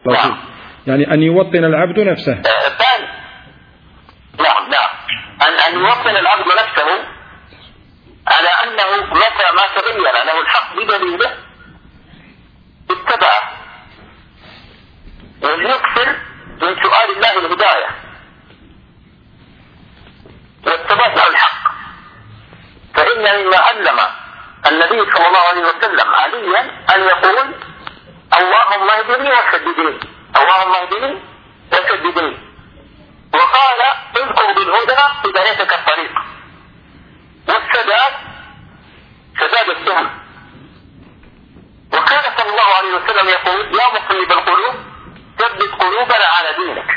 يعني أن يوطن العبد نفسه. نعم أن يوطن العبد نفسه على أنه متى ما تبين له الحق بدليله اتبعه، وليكثر من سؤال الله الهداية والثبات على الحق. فإن مما علم النبي صلى الله عليه وسلم عليا أن يقول اللهم اهدني وسددني، اللهم اهدني وسددني، وقال اذكر بالهدى هدايتك الطريق، والسداد سداد السهم. وكان صلى الله عليه وسلم يقول يا مقلب القلوب ثبت قلوبنا على دينك،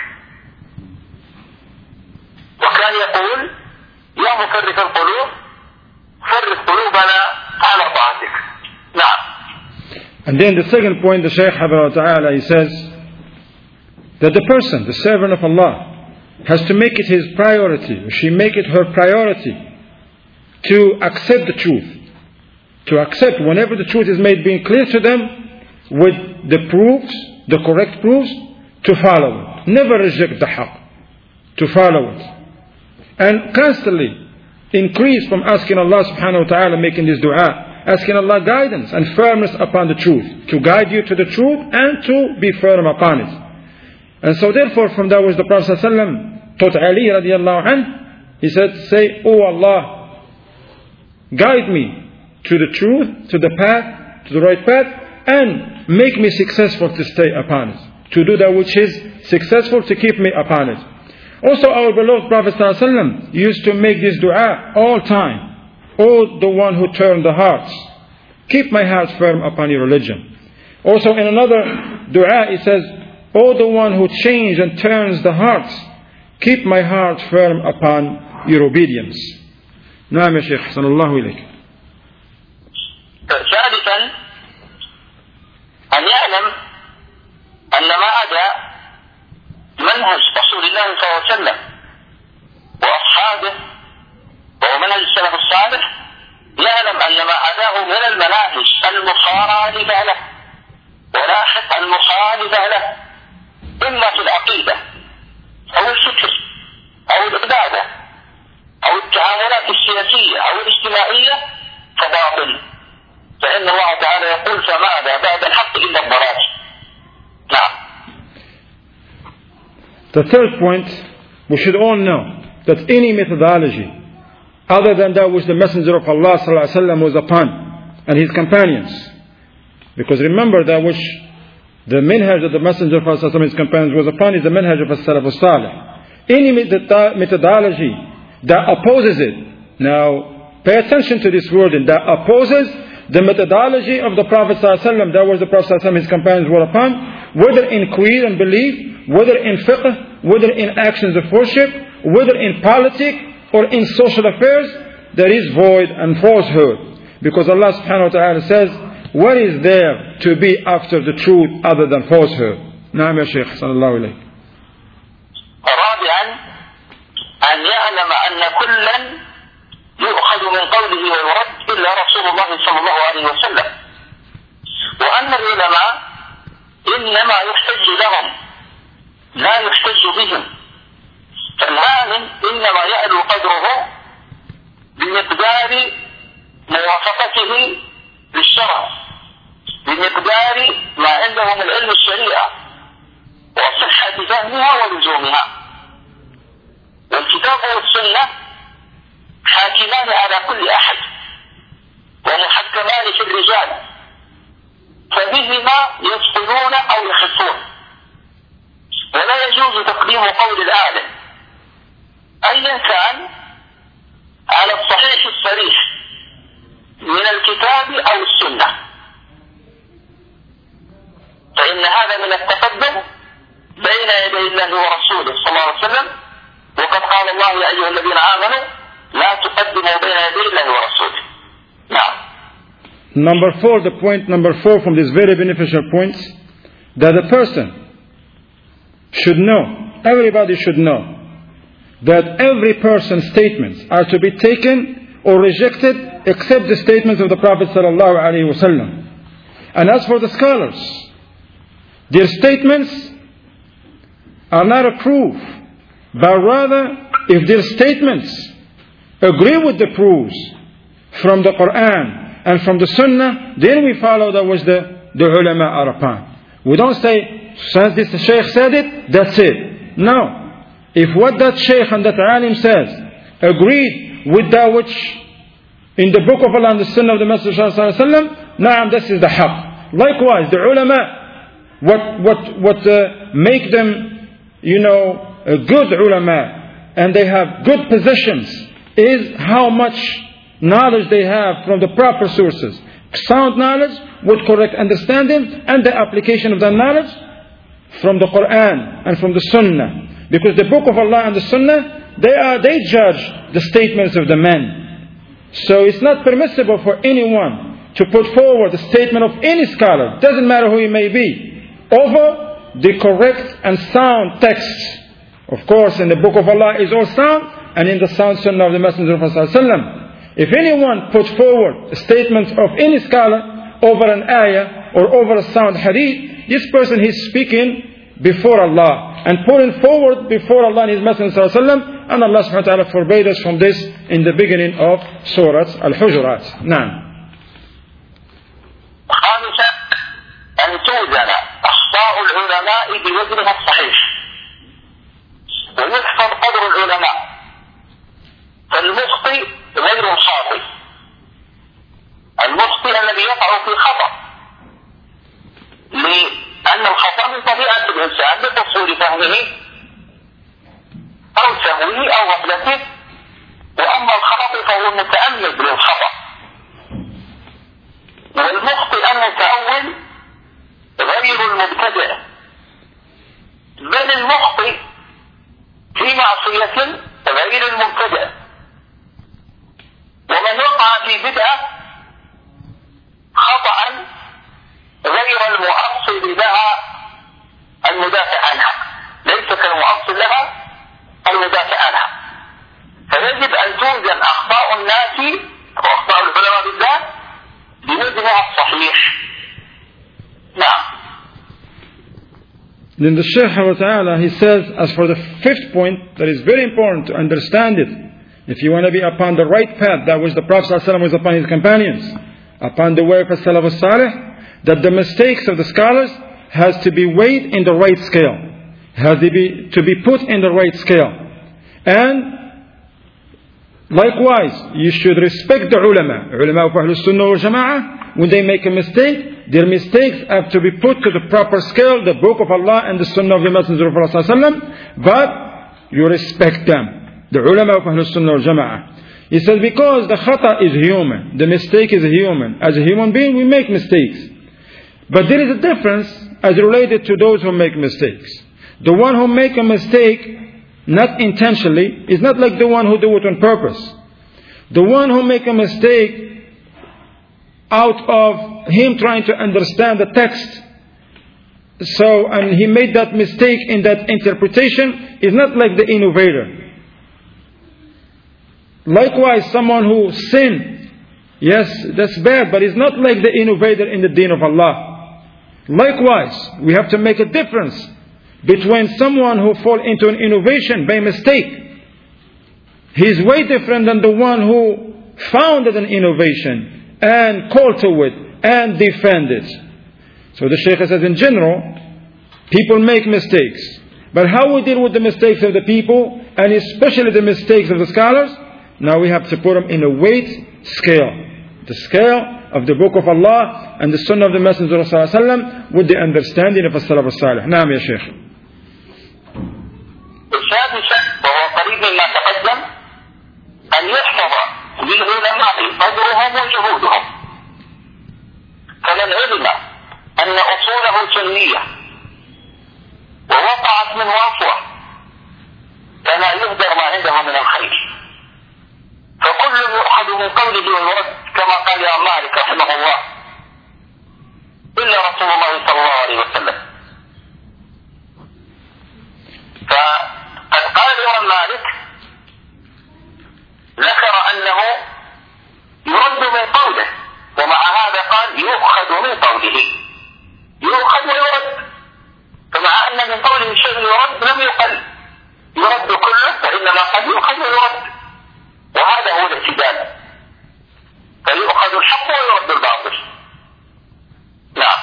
وكان يقول يا مفرق القلوب فرق قلوبنا على طاعتك. نعم. And then the second point, the Shaykh Habib Ta'ala, he says that the person, the servant of Allah, has to make it his priority, or she make it her priority, to accept the truth, to accept whenever the truth is made being clear to them with the proofs, the correct proofs, to follow it. Never reject the haqq, to follow it. And constantly increase from asking Allah subhanahu wa ta'ala, making this dua, asking Allah guidance and firmness upon the truth, to guide you to the truth and to be firm upon it. And so therefore from that was the Prophet ﷺ taught Ali radiallahu anh, he said, say, oh Allah, guide me to the truth, to the path, to the right path, and make me successful to stay upon it, to do that which is successful, to keep me upon it. Also our beloved Prophet ﷺ used to make this dua all time. Oh, the one who turned the hearts, keep my heart firm upon your religion. Also in another dua he says, oh, the one who changes and turns the hearts, keep my heart firm upon your obedience. نعم يا شيخ حسن الله إليك. ثالثا أن يعلم أن ما عدا منهج رسول الله صلى الله عليه وسلم وأصحابه وهو منهج السلف الصالح، يعلم أن ما عداه من المناهج المخالفة له، ولاحظ المخالفة له إما في العقيدة أو الفكر أو العبادة أو التعاملات السياسية أو الاجتماعية فباطل، فإن الله تعالى يقول فماذا بعد الحق إلا الضلال. نعم. The third point, we should all know that any methodology other than that which the Messenger of Allah ﷺ was upon and his companions, because remember that which the minhaj that the Messenger of Allah and his companions was upon is the minhaj of as-salaf as-salih. Any methodology that opposes it, now pay attention to this wording, that opposes the methodology of the Prophet ﷺ, that was the Prophet ﷺ and his companions were upon, whether in creed and belief, whether in fiqh, whether in actions of worship, whether in politics or in social affairs, that is void and falsehood. Because Allah subhanahu wa ta'ala says, what is there to be after the truth other than falsehood? نعم يا شيخ صلى الله عليه. رابعا أن يعلم أن كلا يؤخذ من قوله ويرد إلا رسول الله صلى الله عليه وسلم، وأن العلماء إنما يحتج لهم لا يحتج بهم، فالعالم إنما يعلو قدره بمقدار موافقته للشرع، بمقدار ما عنده من علم الشريعة وصحة فهمها ولزومها. والكتاب والسنة حاكمان على كل أحد ومحكمان في الرجال، فبهما يسقطون أو يخفون، ولا يجوز تقديم قول العالم أيا كان على الصحيح الصريح من الكتاب أو السنة، فإن هذا من التقدم بين يدي الله ورسوله صلى الله عليه وسلم، وقد قال الله يا أيها الذين آمنوا لا تقدموا بين يدي الله ورسوله. نعم. Number 4, the point number 4 from these very beneficial points, that a person should know, everybody should know, that every person's statements are to be taken or rejected except the statements of the Prophet sallallahu alaihi wasallam. And as for the scholars, their statements are not a proof, but rather if their statements agree with the proofs from the Quran and from the Sunnah, then we follow that which the ulama are upon. We don't say, since this Shaykh said it, that's it. No. If what that Shaykh and that Alim says agreed with that which in the book of Allah and the Sunnah of the Messenger of Allah, na'am, this is the haqq. Likewise, the ulama, what make them, good ulama, and they have good positions, is how much knowledge they have from the proper sources. Sound knowledge with correct understanding and the application of that knowledge from the Quran and from the Sunnah. Because the book of Allah and the Sunnah, they judge the statements of the men. So it's not permissible for anyone to put forward the statement of any scholar, doesn't matter who he may be, over the correct and sound texts. Of course, in the book of Allah is all sound, and in the sound Sunnah of the Messenger of Allah. If anyone puts forward statements of any scholar over an ayah or over a sound hadith, this person is speaking before Allah and putting forward before Allah and His Messenger ﷺ, and Allah subhanahu wa ta'ala forbade us from this in the beginning of Surah Al-Hujurat. Now, خامسا أن توزن أخطاء العلماء بوزنها الصحيح ويحفظ قدر العلماء، فالمخطئ غير الخاطئ. المخطئ الذي يقع في خطأ، لأن الخطأ من طبيعة الإنسان بقصور فهمه أو سهوه أو غفلته، وأما الخطأ فهو متأمل للخطأ. والمخطئ المتأول غير المبتدئ، بل المخطئ في معصية غير المبتدئ. ومن وقع في بدعة خطأ غير المؤصل لها المدافع عنها، ليس كالمؤصل لها المدافع عنها. فيجب أن توزن أخطاء الناس وأخطاء العلماء بالذات بوزنها الصحيح. نعم. Then the Shaykh he says, as for the fifth point, that is very important to understand it. If you want to be upon the right path, that which the Prophet ﷺ was upon his companions, upon the way of As-Salaf As-Salih, that the mistakes of the scholars has to be weighed in the right scale, has to be put in the right scale. And likewise, you should respect the ulama of Ahlus Sunnah wal Jama'ah. When they make a mistake, their mistakes have to be put to the proper scale, the book of Allah and the Sunnah of the Messenger of Allah ﷺ, but you respect them. The ulama of Ahlus Sunnah wal Jama'ah. He says, because the khata is human, the mistake is human. As a human being, we make mistakes. But there is a difference as related to those who make mistakes. The one who make a mistake, not intentionally, is not like the one who do it on purpose. The one who make a mistake out of him trying to understand the text, and he made that mistake in that interpretation, is not like the innovator. Likewise, someone who sinned, yes, that's bad, but he's not like the innovator in the deen of Allah. Likewise, we have to make a difference between someone who fall into an innovation by mistake. He's way different than the one who founded an innovation and called to it and defend it. So the Shaykh says, in general, people make mistakes. But how we deal with the mistakes of the people, and especially the mistakes of the scholars, now we have to put them in a weight scale. The scale of the book of Allah and the Sunnah of the Messenger of Allah with the understanding of As-Salaf As-Salih. نعم يا شيخ. السادسة وهو قريب مما تقدم أن يحفظ للعلماء قدرهم وجهودهم، فمن علم أن أصوله سنية ووقعت منه عفوة فلا يهدر ما عنده من الخير، فكل يؤخذ من قوله ويرد كما قال يا مالك رحمه الله إلا رسول الله صلى الله عليه وسلم. فقد قال الإمام مالك ذكر أنه يرد من قوله، ومع هذا قال يؤخذ من قوله، يؤخذ ويرد، من قوله شيء يرد لم يقل يرد كله، وإنما قد يؤخذ ويرد، وهذا هو الاعتدال، فيؤخذ الحق ويرد الباطل. نعم.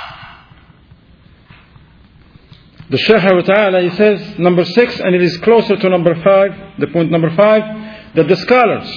The Shaykh Ta'ala, he says, number 6, and it is closer to number 5, the point number 5, that the scholars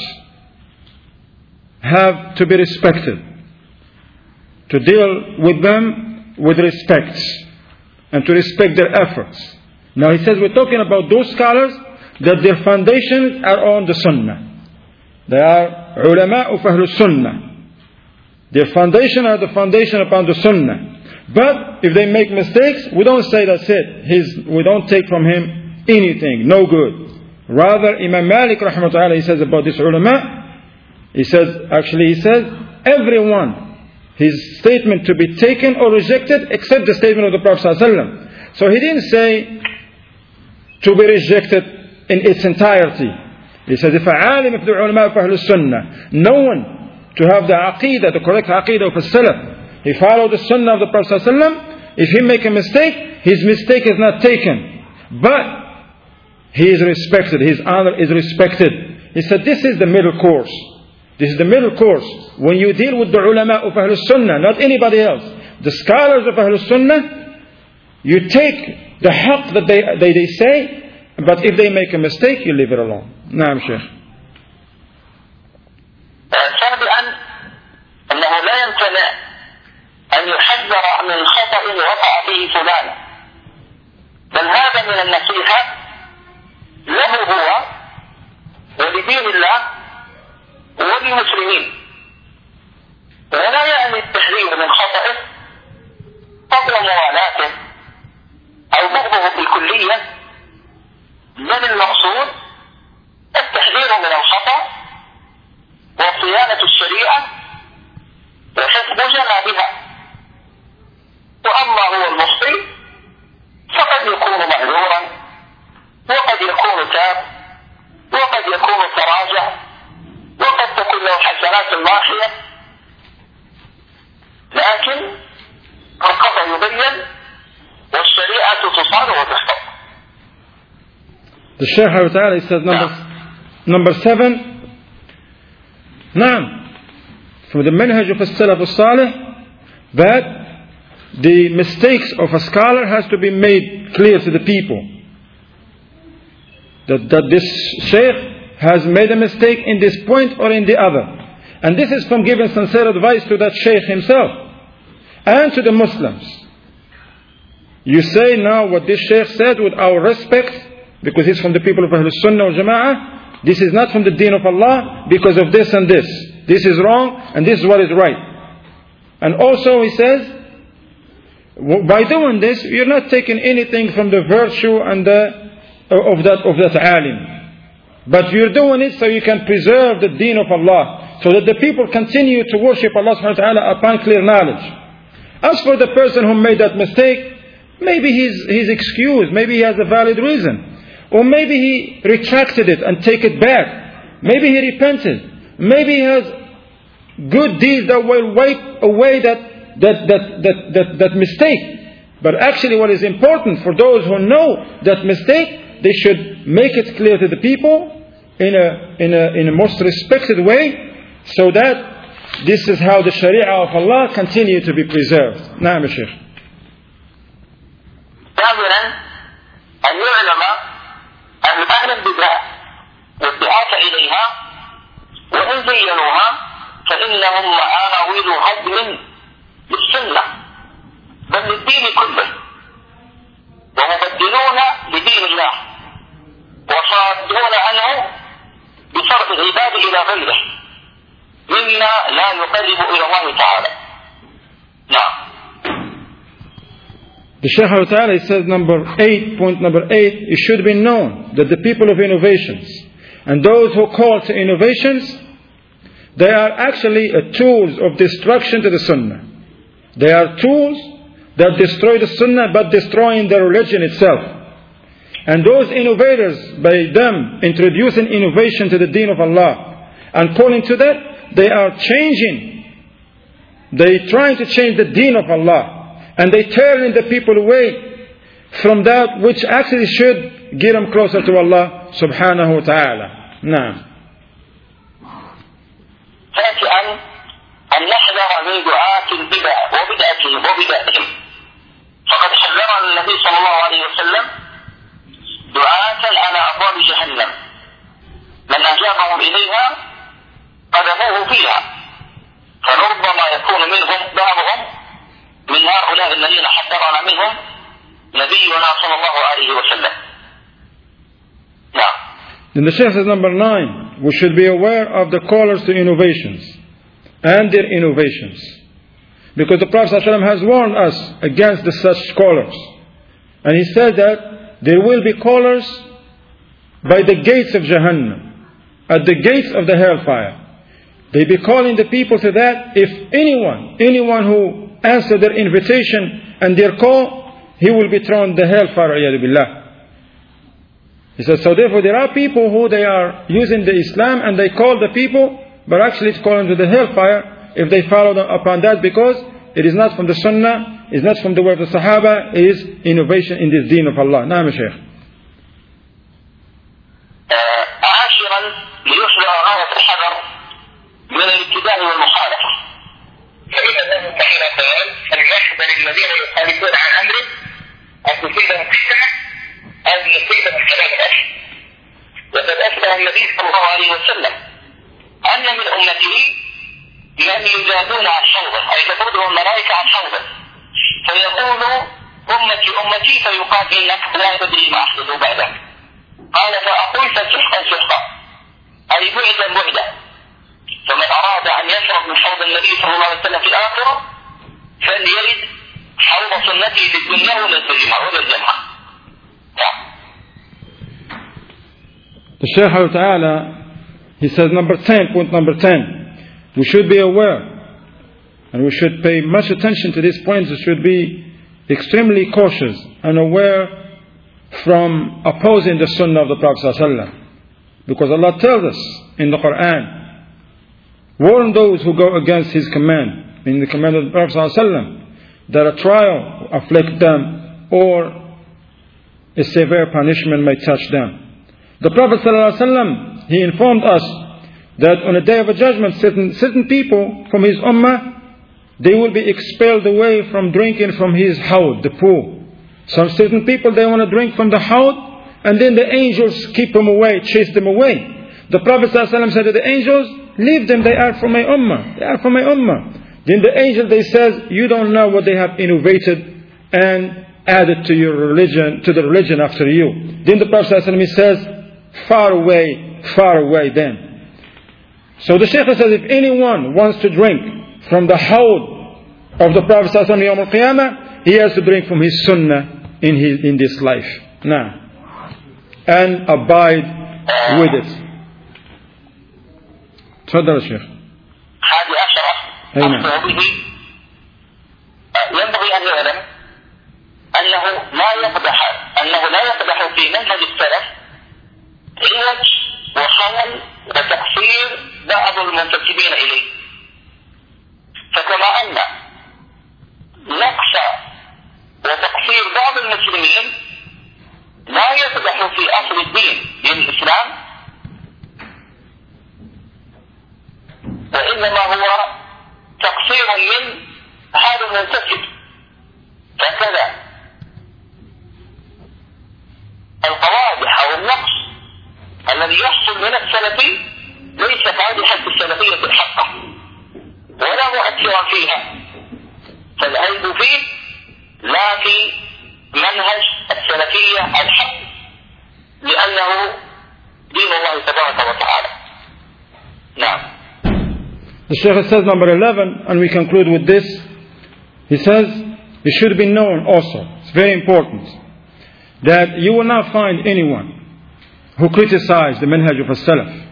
have to be respected, to deal with them with respect, and to respect their efforts. Now he says we're talking about those scholars that their foundations are on the Sunnah. They are ulama of Ahlul Sunnah. Their foundation are the foundation upon the Sunnah. But if they make mistakes, we don't say that's it. We don't take from him anything, no good. Rather, Imam Malik rahmatullah, he says about this ulama, he says, everyone, his statement to be taken or rejected except the statement of the Prophet ﷺ. So he didn't say to be rejected in its entirety. He says, if the ulama of Ahlul Sunnah, no one to have the aqidah, the correct aqidah of the Salaf, he followed the Sunnah of the Prophet ﷺ. If he make a mistake, his mistake is not taken, but he is respected, his honor is respected. He said this is the middle course. This is the middle course. When you deal with the ulama of Ahlul Sunnah, not anybody else, the scholars of Ahlul Sunnah, you take the haqq that they say, but if they make a mistake, you leave it alone. Naam Shaykh. سابعا أنه لا يمتنع أن يحذر من خطأ وقع فيه فلان، بل هذا من النصيحة له هو ولدين الله وللمسلمين، ولا يعني التحذير من خطئه قبل موالاته أو بغضه بالكلية، بل المقصود التحذير من الخطأ وصيانة الشريعة وحفظ جنابها. وأما هو المخطئ فقد يكون معذورا، وقد يكون تاب، وقد يكون تراجع، وقد تكون له حسنات ماحية، لكن الخطأ يبين والشريعة تصان وتحفظ. The Shaykh Ta'ala says number 7, Naam, from the manhaj of as-Salaf as-Salih, that the mistakes of a scholar has to be made clear to the people. That this Shaykh has made a mistake in this point or in the other. And this is from giving sincere advice to that Shaykh himself and to the Muslims. You say now what this Shaykh said with our respect, because he's from the people of Ahlul Sunnah wal Jama'ah. This is not from the deen of Allah because of this and this. This is wrong and this is what is right. And also he says, by doing this, you're not taking anything from the virtue and of that alim. But you're doing it so you can preserve the deen of Allah, so that the people continue to worship Allah subhanahu wa ta'ala upon clear knowledge. As for the person who made that mistake, maybe he's excused, maybe he has a valid reason. Or maybe he retracted it and take it back. Maybe he repented. Maybe he has good deeds that will wipe away that mistake. But actually what is important for those who know that mistake, they should make it clear to the people in a most respected way, so that this is how the Sharia of Allah continue to be preserved. Naam Shaykh. أن يعلم أن أهل البدع والدعاة إليها وإن زينوها فإنهم معاول هدم للسنة بل للدين كله، ومبدلون لدين الله وصادون عنه بصرف العباد إلى غيره مما لا يقرب إلى الله تعالى. نعم. The Shaykh Ta'ala says point number 8, it should be known that the people of innovations and those who call to innovations, they are actually tools of destruction to the Sunnah. They are tools that destroy the Sunnah but destroying the religion itself. And those innovators, by them introducing innovation to the deen of Allah and calling to that, they are trying to change the deen of Allah. And they turn the people away from that which actually should get them closer to Allah subhanahu wa ta'ala. نعم. تاسعا أن نحذر من دعاة البدع وبدعتهم فقد حذرنا النبي صلى الله عليه وسلم دعاة على أبواب جهنم من أجابهم إليها قذفوه فيها فربما يكون منهم بعضهم من هؤلاء الذين حذرنا منهم نبينا صلى الله عليه وسلم. نعم. Then the Shaykh says number 9, we should be aware of the callers to innovations and their innovations. Because the Prophet ﷺ has warned us against such callers. And he said that there will be callers by the gates of Jahannam, at the gates of the hellfire. They be calling the people to that. If anyone who answer their invitation and their call, he will be thrown in the hellfire. He says, so therefore there are people who they are using the Islam and they call the people, but actually it's calling to the hellfire if they follow upon that, because it is not from the Sunnah, it is not from the word of the Sahaba, it is innovation in this deen of Allah. Naam Shaykh. عاشرا ليحذر غاية الحذر من الابتداع والمخالفة فإن الله تعالى قال فليحذر الذين يخالفون عن أمره أن تصيبهم فتنة أو يصيبهم عذاب أليم. وقد أخبر النبي صلى الله عليه وسلم أن من أمته من يجادون عن حوضه أي تطرده الملائكة عن حوضه فيقول أمتي فيقال إنك لا تدري ما أحدث بعدك قال فأقول فسحقا أي بعدا فمن أراد أن يشرب من حوض النبي صلى الله عليه وسلم في الآخرة فليرد حوض سنته في الدنيا ولا الجنة. The Shaykh Ta'ala, he says point number 10, we should be aware and we should pay much attention to these points. We should be extremely cautious and aware from opposing the Sunnah of the Prophet ﷺ. Because Allah tells us in the Quran, warn those who go against His command, in the command of the Prophet ﷺ, that a trial will afflict them or a severe punishment may touch them. The Prophet ﷺ, he informed us that on the day of a judgment, certain people from his ummah, they will be expelled away from drinking from his hawd, the pool. Some certain people, they want to drink from the hawd, and then the angels keep them away, chase them away. The Prophet ﷺ said to the angels, leave them, they are from my ummah. They are from my ummah. Then the angel, they says, you don't know what they have innovated and added to your religion, to the religion after you. Then the Prophet ﷺ says, far away then. So the Shaykh says, if anyone wants to drink from the hawd of the Prophet ﷺ Yawm al-Qiyamah, he has to drink from his sunnah in this life. Now, and abide with it. تفضل يا شيخ. هذه أشرف أخبر به ينبغي أن يعلم أنه لا يقدح في منهج السلف عوج وخلل وتقصير بعض المنتسبين إليه. فكما أن نقص وتقصير بعض المسلمين لا يقدح في أصل الدين للإسلام، وإنما هو تقصير من هذا المنتسب. فكذا القوادح أو النقص الذي يحصل من السلفي ليس قادحا في السلفية الحقة ولا مؤثرا فيها، فالعيب فيه لا في منهج السلفية الحق، لأنه دين الله تبارك وتعالى. نعم. The Shaykh says number 11, and we conclude with this. He says, it should be known also, it's very important, that you will not find anyone who criticizes the manhaj of as-salaf,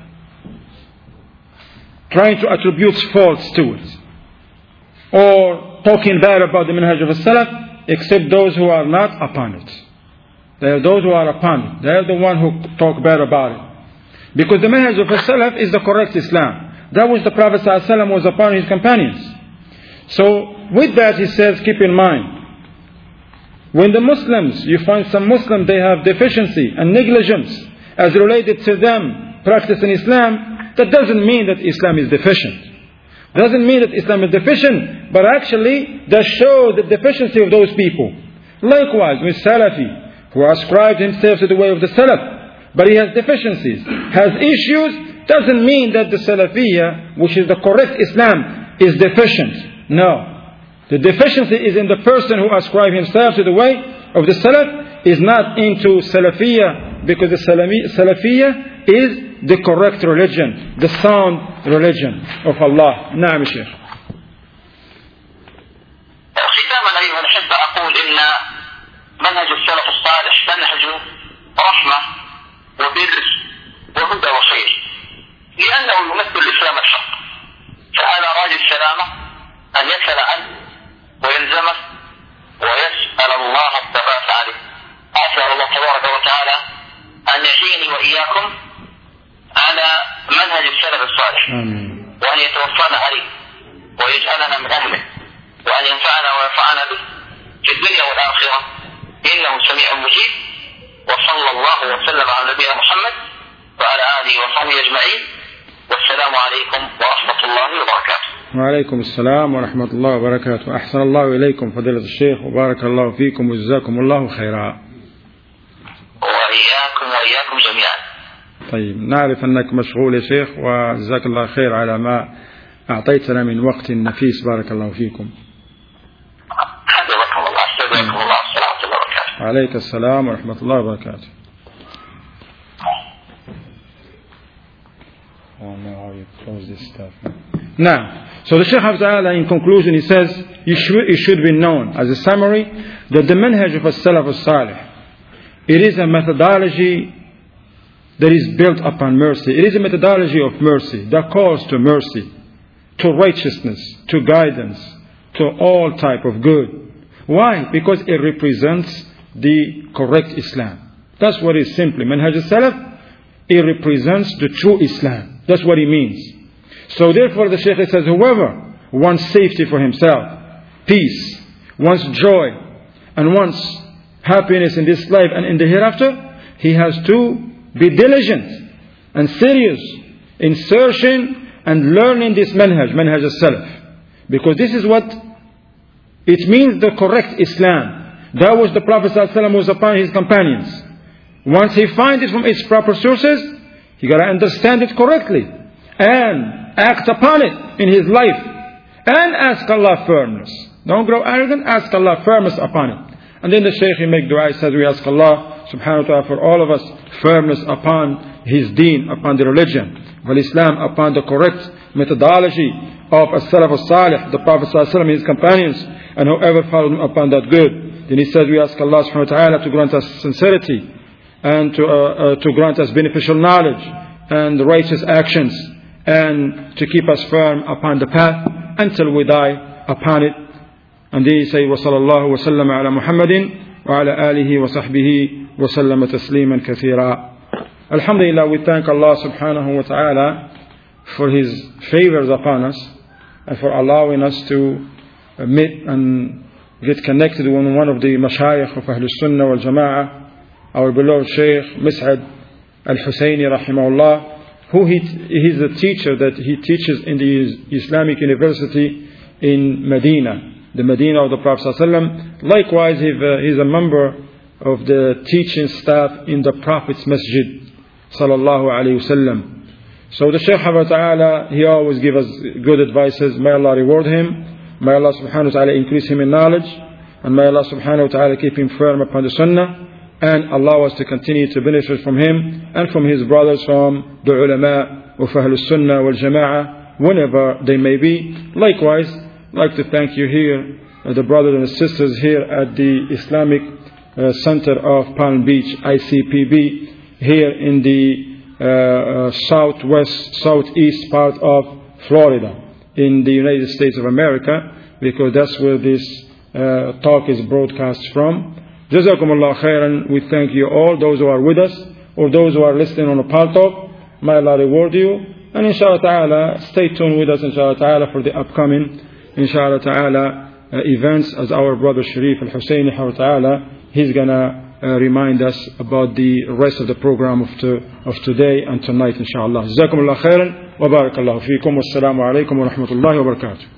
trying to attribute faults to it, or talking bad about the manhaj of as-salaf, except those who are not upon it. They are those who are upon it. They are the one who talk bad about it. Because the manhaj of as-salaf is the correct Islam, that which the Prophet ﷺ was upon his companions. So with that he says, keep in mind When the Muslims, you find some Muslims, they have deficiency and negligence as related to them practicing Islam, that doesn't mean that Islam is deficient. Doesn't mean that Islam is deficient, but actually that shows the deficiency of those people. Likewise, with Salafi, who ascribed himself to the way of the Salaf, but he has deficiencies, has issues, doesn't mean that the Salafiyya, which is the correct Islam, is deficient. No. The deficiency is in the person who ascribes himself to the way of the Salaf, is not into Salafiyya, because the Salafiyya is the correct religion, the sound religion of Allah. نعم شيخ. ختاما أيها الأحبة أقول إن منهج السلف الصالح منهج رحمة وبر وهدى وخير، لأنه يمثل الإسلام الحق، فعلى راجل السلامة أن يسأل عنه ويلزمه ويسأل الله الثبات عليه. أسأل الله تبارك وتعالى أن يحييني وإياكم على منهج السلف الصالح، وأن يتوفانا عليه ويجعلنا من أهله، وأن ينفعنا وينفعنا به في الدنيا والآخرة، إنه سميع مجيب. وصلى الله وسلم على نبينا محمد وعلى آله وصحبه أجمعين، والسلام عليكم ورحمة الله وبركاته. وعليكم السلام ورحمة الله وبركاته. أحسن الله إليكم فضيلة الشيخ، وبارك الله فيكم وجزاكم الله خيرا. وإياكم جميعا. طيب، نعرف أنك مشغول يا شيخ، وجزاك الله خير على ما أعطيتنا من وقت نفيس، بارك الله فيكم. حفظكم الله، استودعكم الله، السلام عليكم وبركاته. وعليك السلام ورحمة الله وبركاته. Oh, now how you close this stuff. Now, so the Shaykh Ta'ala, in conclusion, he says, it should be known as a summary that the manhaj of as-Salaf as-Salih, it is a methodology that is built upon mercy. It is a methodology of mercy that calls to mercy, to righteousness, to guidance, to all type of good. Why? Because it represents the correct Islam. That's what it is simply. Manhaj as-Salaf, it represents the true Islam. That's what it means. So therefore the Shaykh says, whoever wants safety for himself, peace, wants joy, and wants happiness in this life and in the hereafter, he has to be diligent and serious in searching and learning this manhaj as-Salaf. Because this is what it means, the correct Islam. That was the Prophet ﷺ was upon his companions. Once he finds it from its proper sources, he got to understand it correctly and act upon it in his life and ask Allah firmness. Don't grow arrogant, ask Allah firmness upon it. And then the Shaykh, he make dua, he says, we ask Allah subhanahu wa ta'ala for all of us firmness upon his deen, upon the religion of Islam, upon the correct methodology of as-Salaf as-Salih, the Prophet sallallahu alaihi wasallam, his companions, and whoever followed upon that good. Then he says, we ask Allah subhanahu wa ta'ala to grant us sincerity and to grant us beneficial knowledge and righteous actions, and to keep us firm upon the path until we die upon it. And they say, وَصَلَى اللَّهُ وَسَلَّمَ عَلَى مُحَمَّدٍ وَعَلَى آلِهِ وَصَحْبِهِ وَسَلَّمَ تَسْلِيمًا كَثِيرًا. Alhamdulillah, we thank Allah subhanahu wa ta'ala for His favors upon us and for allowing us to meet and get connected with one of the mashayikh of Ahlus Sunnah wal Jama'ah, our beloved Shaykh Mis'ad Al-Husayni rahimahullah, who he's a teacher that he teaches in the Islamic University in Medina, the Medina of the Prophet ﷺ. Likewise, he's a member of the teaching staff in the Prophet's Masjid sallallahu alayhi wasallam. So the Shaykh Ta'ala, he always gives us good advices. May Allah reward him, may Allah subhanahu wa ta'ala increase him in knowledge, and may Allah subhanahu wa ta'ala keep him firm upon the Sunnah, and allow us to continue to benefit from him and from his brothers from the ulama of Ahlus Sunnah wal Jama'ah, whenever they may be. Likewise, I'd like to thank you here, the brothers and sisters here at the Islamic Center of Palm Beach, ICPB, here in the southeast part of Florida, in the United States of America, because that's where this talk is broadcast from. Jazakumullah khairan. We thank you all, those who are with us or those who are listening on the Pal Talk. May Allah reward you. And inshallah ta'ala, stay tuned with us inshallah ta'ala for the upcoming inshallah ta'ala events, as our brother Sharif Al-Husseini Ta'ala, he's going to remind us about the rest of the program of today and tonight, inshallah. Jazakumullah khairan wa barakallahu feekum. Wassalamu alaikum wa rahmatullahi wa barakatuh.